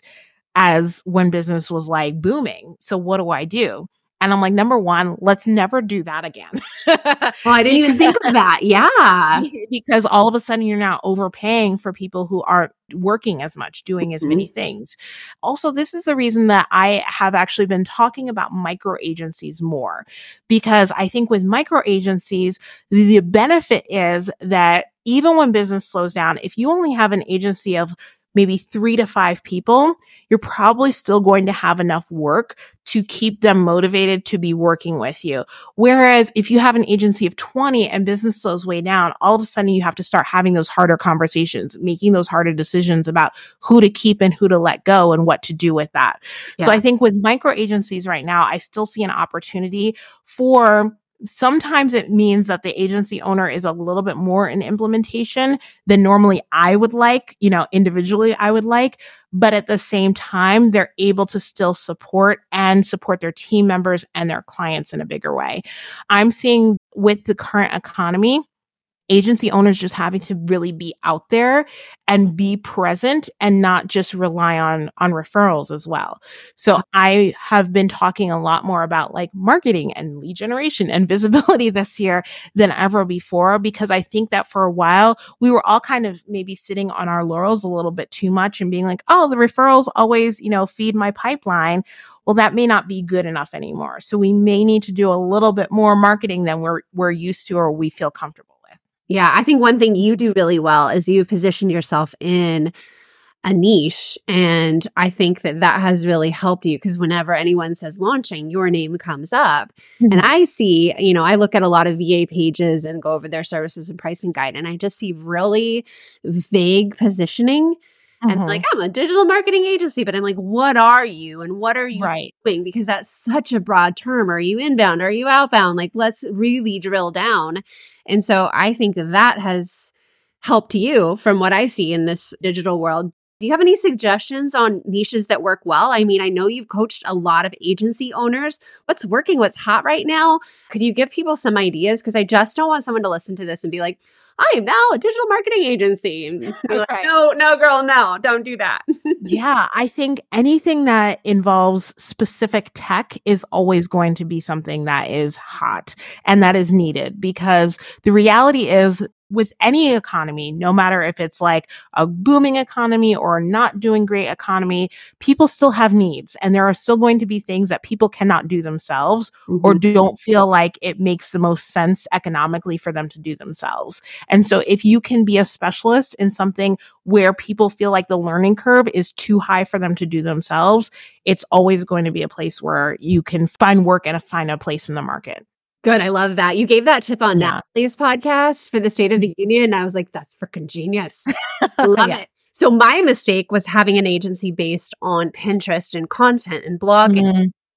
as when business was like booming. So what do I do? And I'm like, number one, let's never do that again. Well, I didn't even think of that. Yeah. Because all of a sudden you're now overpaying for people who aren't working as much, doing as many things. Also, this is the reason that I have actually been talking about micro agencies more, because I think with micro agencies, the benefit is that even when business slows down, if you only have an agency of maybe 3 to 5 people, you're probably still going to have enough work to keep them motivated to be working with you. Whereas if you have an agency of 20 and business slows way down, all of a sudden you have to start having those harder conversations, making those harder decisions about who to keep and who to let go and what to do with that. Yeah. So I think with micro agencies right now, I still see an opportunity for sometimes it means that the agency owner is a little bit more in implementation than normally I would like, individually I would like. But at the same time, they're able to still support their team members and their clients in a bigger way. I'm seeing with the current economy, agency owners just having to really be out there and be present and not just rely on referrals as well. So I have been talking a lot more about like marketing and lead generation and visibility this year than ever before, because I think that for a while we were all kind of maybe sitting on our laurels a little bit too much and being like, oh, the referrals always, feed my pipeline. Well, that may not be good enough anymore. So we may need to do a little bit more marketing than we're used to or we feel comfortable. Yeah, I think one thing you do really well is you've positioned yourself in a niche. And I think that has really helped you, because whenever anyone says launching, your name comes up. And I see, I look at a lot of VA pages and go over their services and pricing guide, and I just see really vague positioning. And like, I'm a digital marketing agency, but I'm like, what are you? And what are you doing? Because that's such a broad term. Are you inbound? Are you outbound? Like, let's really drill down. And so I think that has helped you from what I see in this digital world. Do you have any suggestions on niches that work well? I mean, I know you've coached a lot of agency owners. What's working? What's hot right now? Could you give people some ideas? Because I just don't want someone to listen to this and be like, I am now a digital marketing agency. Like, no, girl, no, don't do that. Yeah, I think anything that involves specific tech is always going to be something that is hot and that is needed, because the reality is with any economy, no matter if it's like a booming economy or a not doing great economy, people still have needs. And there are still going to be things that people cannot do themselves or don't feel like it makes the most sense economically for them to do themselves. And so if you can be a specialist in something where people feel like the learning curve is too high for them to do themselves, it's always going to be a place where you can find work and find a place in the market. Good. I love that. You gave that tip on Natalie's podcast for the State of the Union. And I was like, that's freaking genius. I love it. So my mistake was having an agency based on Pinterest and content and blogging.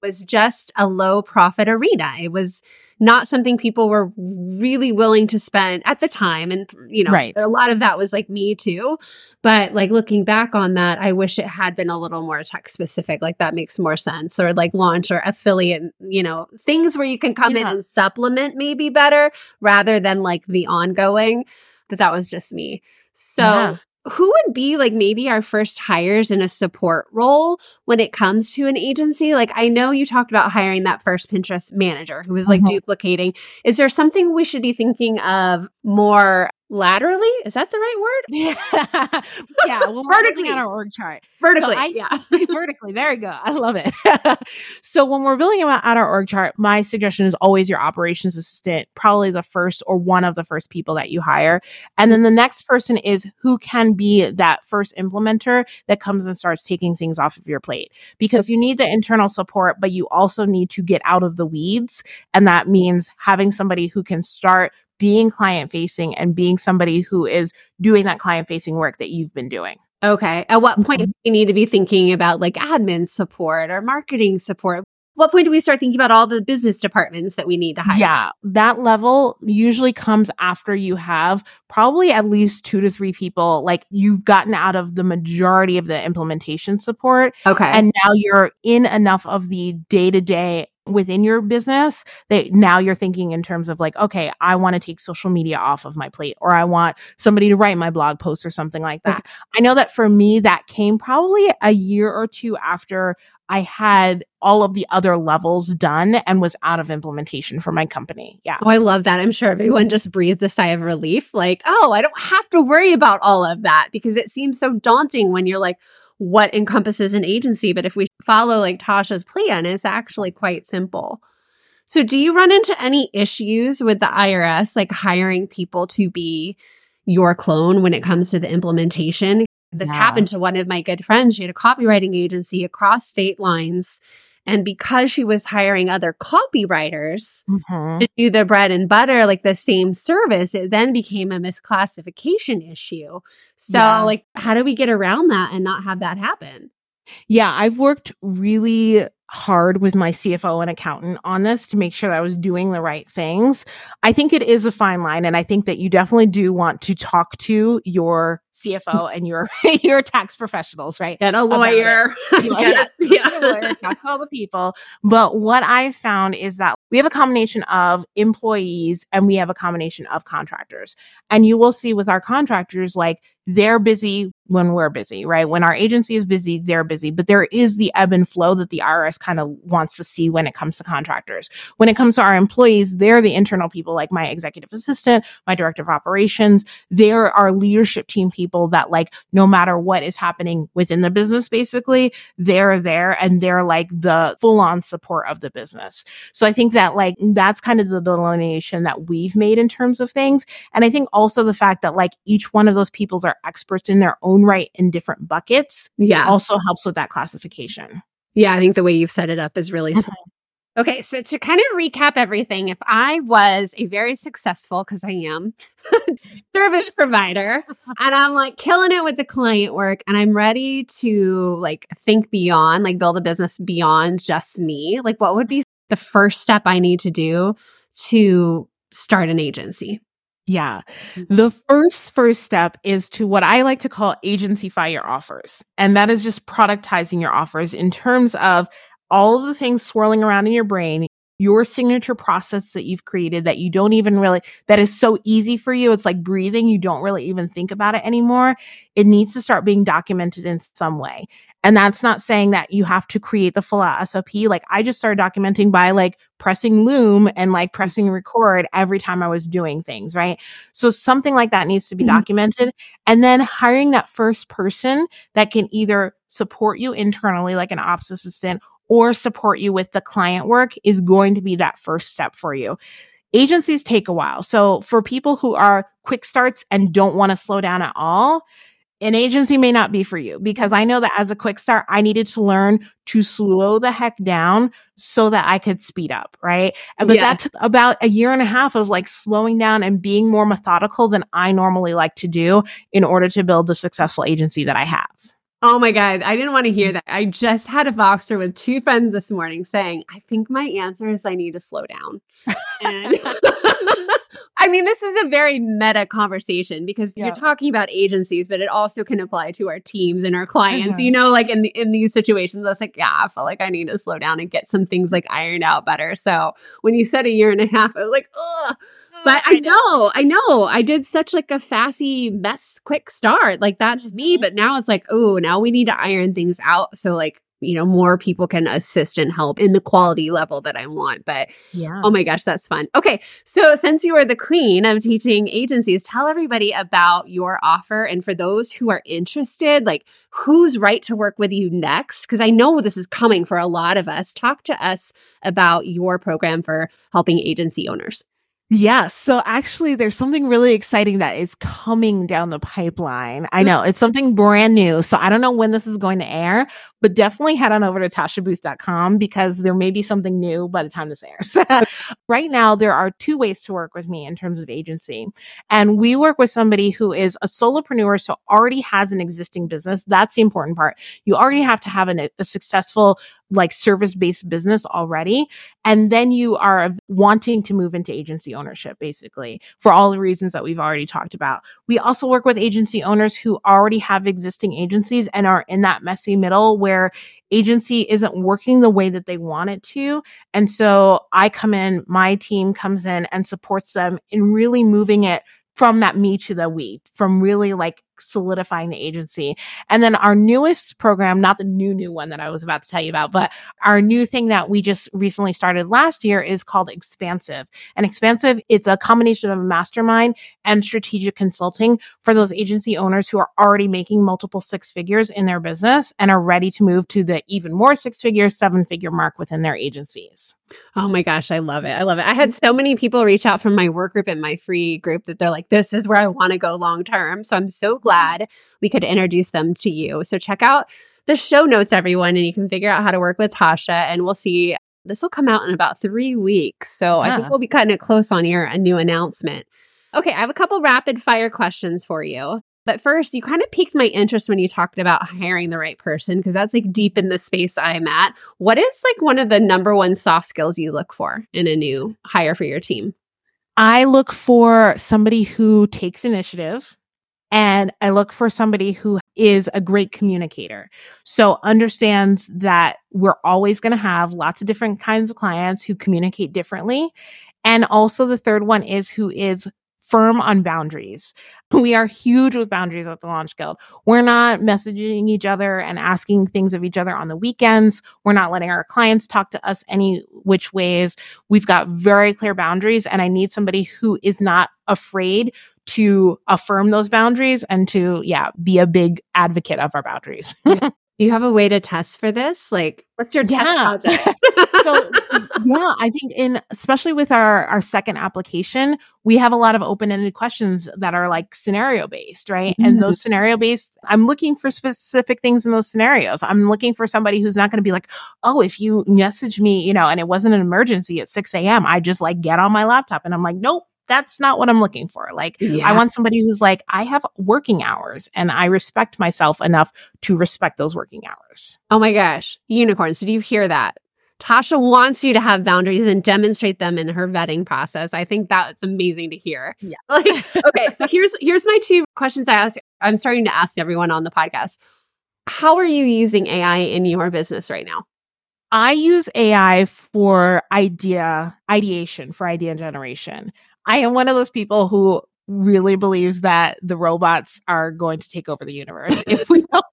was just a low profit arena. It was not something people were really willing to spend at the time. And, Right. a lot of that was like me too. But like looking back on that, I wish it had been a little more tech specific. Like that makes more sense. Or like launch or affiliate, things where you can come in and supplement maybe better rather than like the ongoing. But that was just me. So who would be like maybe our first hires in a support role when it comes to an agency? Like I know you talked about hiring that first Pinterest manager who was like duplicating. Is there something we should be thinking of more laterally? Is that the right word? Yeah. Well, vertically on our org chart. Vertically. Vertically. There you go. I love it. So when we're building out our org chart, my suggestion is always your operations assistant, probably the first or one of the first people that you hire. And then the next person is who can be that first implementer that comes and starts taking things off of your plate, because you need the internal support, but you also need to get out of the weeds. And that means having somebody who can start being client facing and being somebody who is doing that client facing work that you've been doing. Okay. At what point do we need to be thinking about like admin support or marketing support? What point do we start thinking about all the business departments that we need to hire? Yeah, that level usually comes after you have probably at least 2 to 3 people, like you've gotten out of the majority of the implementation support. Okay. And now you're in enough of the day-to-day within your business that now you're thinking in terms of like, okay, I want to take social media off of my plate, or I want somebody to write my blog post or something like that. Okay. I know that for me, that came probably a year or two after I had all of the other levels done and was out of implementation for my company. Yeah. Oh, I love that. I'm sure everyone just breathed a sigh of relief. Like, oh, I don't have to worry about all of that, because it seems so daunting when you're like, what encompasses an agency? But if we follow like Tasha's plan, it's actually quite simple. So do you run into any issues with the IRS, like hiring people to be your clone when it comes to the implementation? This happened to one of my good friends. She had a copywriting agency across state lines. And because she was hiring other copywriters to do the bread and butter, like the same service, it then became a misclassification issue. So like, how do we get around that and not have that happen? Yeah, I've worked really hard with my CFO and accountant on this to make sure that I was doing the right things. I think it is a fine line. And I think that you definitely do want to talk to your CFO and your tax professionals, right? Get a lawyer. Get a lawyer, talk to all the people. But what I found is that we have a combination of employees and we have a combination of contractors. And you will see with our contractors, like they're busy when we're busy, right? When our agency is busy, they're busy. But there is the ebb and flow that the IRS kind of wants to see when it comes to contractors. When it comes to our employees, they're the internal people, like my executive assistant, my director of operations. They're our leadership team people that like, no matter what is happening within the business, basically, they're there and they're like the full on support of the business. So I think that like, that's kind of the delineation that we've made in terms of things. And I think also the fact that like each one of those peoples are experts in their own right in different buckets also helps with that classification. Yeah, I think the way you've set it up is really smart. Okay, so to kind of recap everything, if I was a very successful, because I am, service provider, and I'm like killing it with the client work, and I'm ready to like think beyond, like build a business beyond just me, like what would be the first step I need to do to start an agency? Yeah. The first step is to what I like to call agencyfy your offers. And that is just productizing your offers in terms of all of the things swirling around in your brain, your signature process that you've created that you don't even really, that is so easy for you. It's like breathing. You don't really even think about it anymore. It needs to start being documented in some way. And that's not saying that you have to create the full out SOP. Like I just started documenting by like pressing Loom and like pressing record every time I was doing things, right? So something like that needs to be documented. And then hiring that first person that can either support you internally, like an ops assistant, or support you with the client work is going to be that first step for you. Agencies take a while. So for people who are quick starts and don't want to slow down at all, an agency may not be for you, because I know that as a quick start, I needed to learn to slow the heck down so that I could speed up, right? But that took about a year and a half of like slowing down and being more methodical than I normally like to do in order to build the successful agency that I have. Oh my God. I didn't want to hear that. I just had a Voxer with two friends this morning saying, I think my answer is I need to slow down. And I mean, this is a very meta conversation because you're talking about agencies, but it also can apply to our teams and our clients, like in these situations. I was like, I feel like I need to slow down and get some things like ironed out better. So when you said 1.5 years, I was like, ugh. But I know. I did such like a fussy mess quick start. Like that's me. But now it's like, oh, now we need to iron things out. So like, more people can assist and help in the quality level that I want. But oh my gosh, that's fun. Okay. So since you are the queen of teaching agencies, tell everybody about your offer. And for those who are interested, like who's right to work with you next? Because I know this is coming for a lot of us. Talk to us about your program for helping agency owners. Yes. So actually, there's something really exciting that is coming down the pipeline. I know it's something brand new. So I don't know when this is going to air, but definitely head on over to tashabooth.com because there may be something new by the time this airs. Right now, there are 2 ways to work with me in terms of agency. And we work with somebody who is a solopreneur, so already has an existing business. That's the important part. You already have to have a successful like service-based business already. And then you are wanting to move into agency ownership, basically, for all the reasons that we've already talked about. We also work with agency owners who already have existing agencies and are in that messy middle where agency isn't working the way that they want it to. And so my team comes in and supports them in really moving it from that me to the we, from really like solidifying the agency. And then our newest program, not the new one that I was about to tell you about, but our new thing that we just recently started last year is called Expansive. And Expansive, it's a combination of a mastermind and strategic consulting for those agency owners who are already making multiple 6 figures in their business and are ready to move to the even more 6-figure, 7-figure mark within their agencies. Oh my gosh, I love it. I had so many people reach out from my work group and my free group that they're like, this is where I want to go long term. So I'm so glad we could introduce them to you. So check out the show notes, everyone, and you can figure out how to work with Tasha. And we'll see. This will come out in about 3 weeks. So I think we'll be cutting it close on a new announcement. Okay, I have a couple rapid fire questions for you. But first, you kind of piqued my interest when you talked about hiring the right person, because that's like deep in the space I'm at. What is like one of the number one soft skills you look for in a new hire for your team? I look for somebody who takes initiative, and I look for somebody who is a great communicator. So understands that we're always going to have lots of different kinds of clients who communicate differently. And also the third one is who is firm on boundaries. We are huge with boundaries at the Launch Guild. We're not messaging each other and asking things of each other on the weekends. We're not letting our clients talk to us any which ways. We've got very clear boundaries, and I need somebody who is not afraid to affirm those boundaries and to, be a big advocate of our boundaries. Do you have a way to test for this? Like, what's your test project? I think especially with our second application, we have a lot of open-ended questions that are like scenario-based, right? Mm-hmm. And those scenario-based, I'm looking for specific things in those scenarios. I'm looking for somebody who's not going to be like, oh, if you message me, and it wasn't an emergency at 6 a.m., I just like get on my laptop and I'm like, nope. That's not what I'm looking for. I want somebody who's like, I have working hours and I respect myself enough to respect those working hours. Oh my gosh. Unicorns. Did you hear that? Tasha wants you to have boundaries and demonstrate them in her vetting process. I think that's amazing to hear. Yeah. Okay. So here's my 2 questions I'm starting to ask everyone on the podcast. How are you using AI in your business right now? I use AI for ideation, for idea generation. I am one of those people who really believes that the robots are going to take over the universe if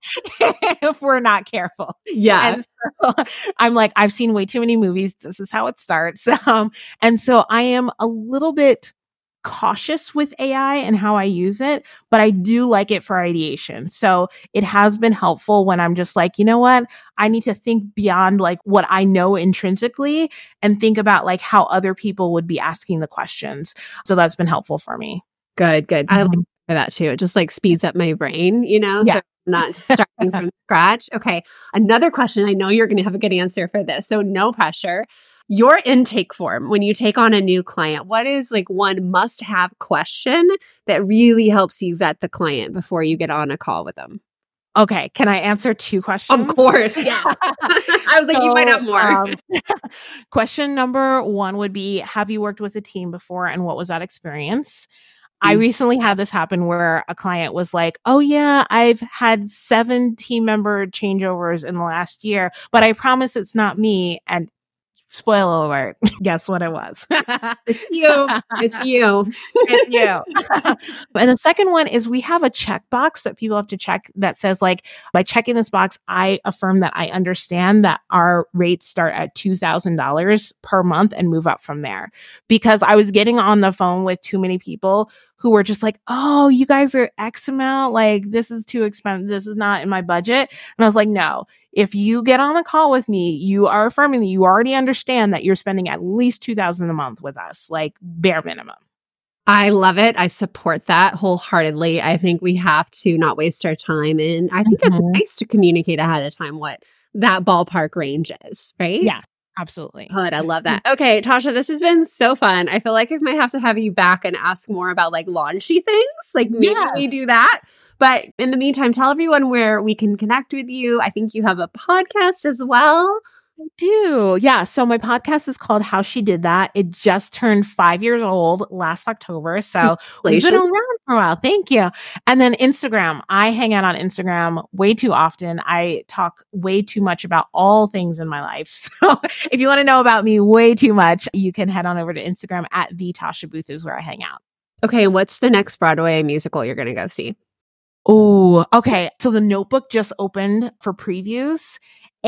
we're not careful. Yeah. And so I'm like, I've seen way too many movies. This is how it starts. And so I am a little bit cautious with AI and how I use it, but I do like it for ideation. So it has been helpful when I'm just like, you know what? I need to think beyond like what I know intrinsically and think about like how other people would be asking the questions. So that's been helpful for me. Good. Mm-hmm. I like that too. It just like speeds up my brain, so I'm not starting from scratch. Okay. Another question. I know you're going to have a good answer for this. So no pressure. Your intake form, when you take on a new client, what is like one must-have question that really helps you vet the client before you get on a call with them? Okay, can I answer 2 questions? Of course, yes. I was like, you might have more. Question number 1 would be, have you worked with a team before and what was that experience? I recently had this happen where a client was like, oh yeah, I've had 7 team member changeovers in the last year, but I promise it's not me. And spoiler alert, guess what it was? It's you. It's you. It's you. And the second one is we have a checkbox that people have to check that says like, by checking this box, I affirm that I understand that our rates start at $2,000 per month and move up from there. Because I was getting on the phone with too many people who were just like, oh, you guys are X amount. Like, this is too expensive. This is not in my budget. And I was like, no, if you get on the call with me, you are affirming that you already understand that you're spending at least $2,000 a month with us, like bare minimum. I love it. I support that wholeheartedly. I think we have to not waste our time. And I think it's nice to communicate ahead of time what that ballpark range is, right? Yeah. Absolutely. Good. I love that. Okay, Tasha, this has been so fun. I feel like I might have to have you back and ask more about like launchy things. Like maybe we do that. But in the meantime, tell everyone where we can connect with you. I think you have a podcast as well. I do. Yeah. So my podcast is called How She Did That. It just turned 5 years old last October. So we've been around for a while. Thank you. And then Instagram. I hang out on Instagram way too often. I talk way too much about all things in my life. So if you want to know about me way too much, you can head on over to Instagram at the Tasha Booth is where I hang out. Okay. And what's the next Broadway musical you're going to go see? Oh, okay. So The Notebook just opened for previews,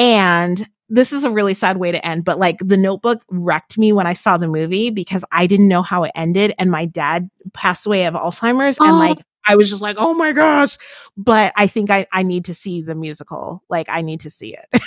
and this is a really sad way to end, but like The Notebook wrecked me when I saw the movie because I didn't know how it ended. And my dad passed away of Alzheimer's. And like, I was just like, oh my gosh. But I think I need to see the musical. Like, I need to see it.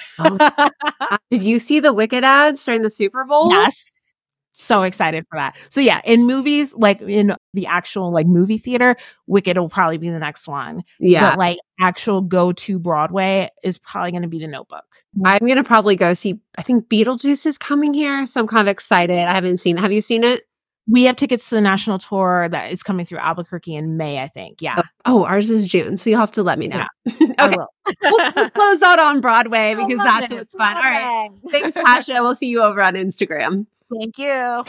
Did you see the Wicked ads during the Super Bowl? Yes. So excited for that. So yeah, in movies, like in the actual like movie theater, Wicked will probably be the next one. Yeah. But like actual go-to Broadway is probably going to be The Notebook. I'm going to probably go see, I think Beetlejuice is coming here. So I'm kind of excited. I haven't seen it. Have you seen it? We have tickets to the national tour that is coming through Albuquerque in May, I think. Yeah. Oh, ours is June. So you'll have to let me know. Yeah, okay. We'll close out on Broadway because that's what's fun. All right. Thanks, Tasha. We'll see you over on Instagram. Thank you.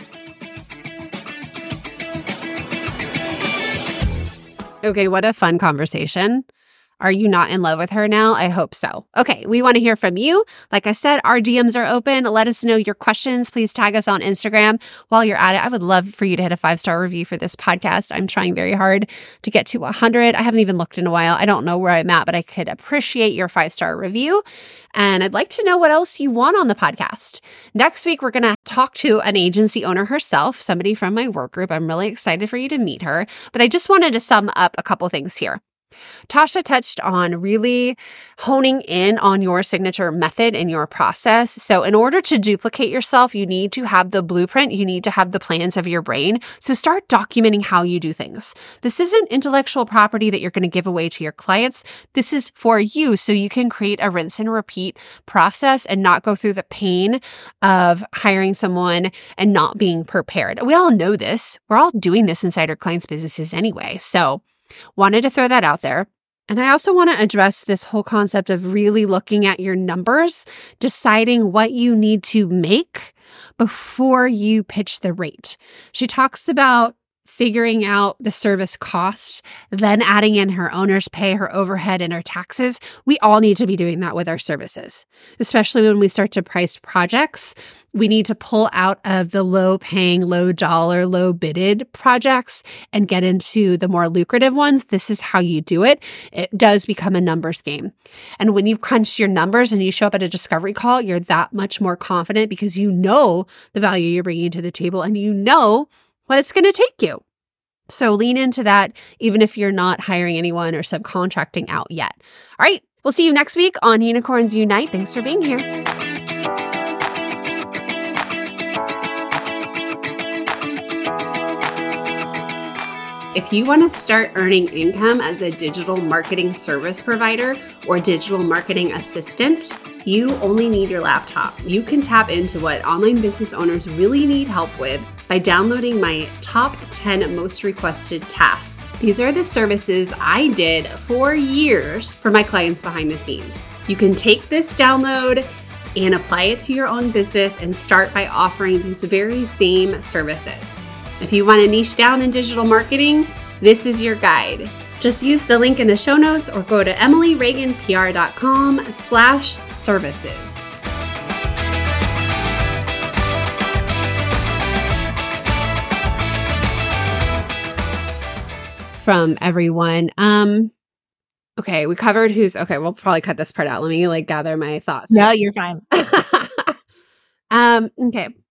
Okay, what a fun conversation. Are you not in love with her now? I hope so. Okay, we want to hear from you. Like I said, our DMs are open. Let us know your questions. Please tag us on Instagram. While you're at it, I would love for you to hit a 5-star review for this podcast. I'm trying very hard to get to 100. I haven't even looked in a while. I don't know where I'm at, but I could appreciate your 5-star review. And I'd like to know what else you want on the podcast. Next week, we're going to talk to an agency owner herself, somebody from my work group. I'm really excited for you to meet her. But I just wanted to sum up a couple things here. Tasha touched on really honing in on your signature method and your process. So in order to duplicate yourself, you need to have the blueprint. You need to have the plans of your brain. So start documenting how you do things. This isn't intellectual property that you're going to give away to your clients. This is for you so you can create a rinse and repeat process and not go through the pain of hiring someone and not being prepared. We all know this. We're all doing this inside our clients' businesses anyway. So wanted to throw that out there. And I also want to address this whole concept of really looking at your numbers, deciding what you need to make before you pitch the rate. She talks about figuring out the service cost, then adding in her owner's pay, her overhead, and her taxes. We all need to be doing that with our services, especially when we start to price projects. We need to pull out of the low paying, low dollar, low bidded projects and get into the more lucrative ones. This is how you do it. It does become a numbers game. And when you've crunched your numbers and you show up at a discovery call, you're that much more confident because you know the value you're bringing to the table and you know what it's going to take you. So lean into that, even if you're not hiring anyone or subcontracting out yet. All right. We'll see you next week on Unicorns Unite. Thanks for being here. If you want to start earning income as a digital marketing service provider or digital marketing assistant, you only need your laptop. You can tap into what online business owners really need help with by downloading my top 10 most requested tasks These are the services I did for years for my clients behind the scenes. You can take this download and apply it to your own business and start by offering these very same services. If you want to niche down in digital marketing, this is your guide. Just use the link in the show notes or go to emilyreaganpr.com/services. From everyone. Okay, we covered okay, we'll probably cut this part out. Let me gather my thoughts. No, you're fine. Okay.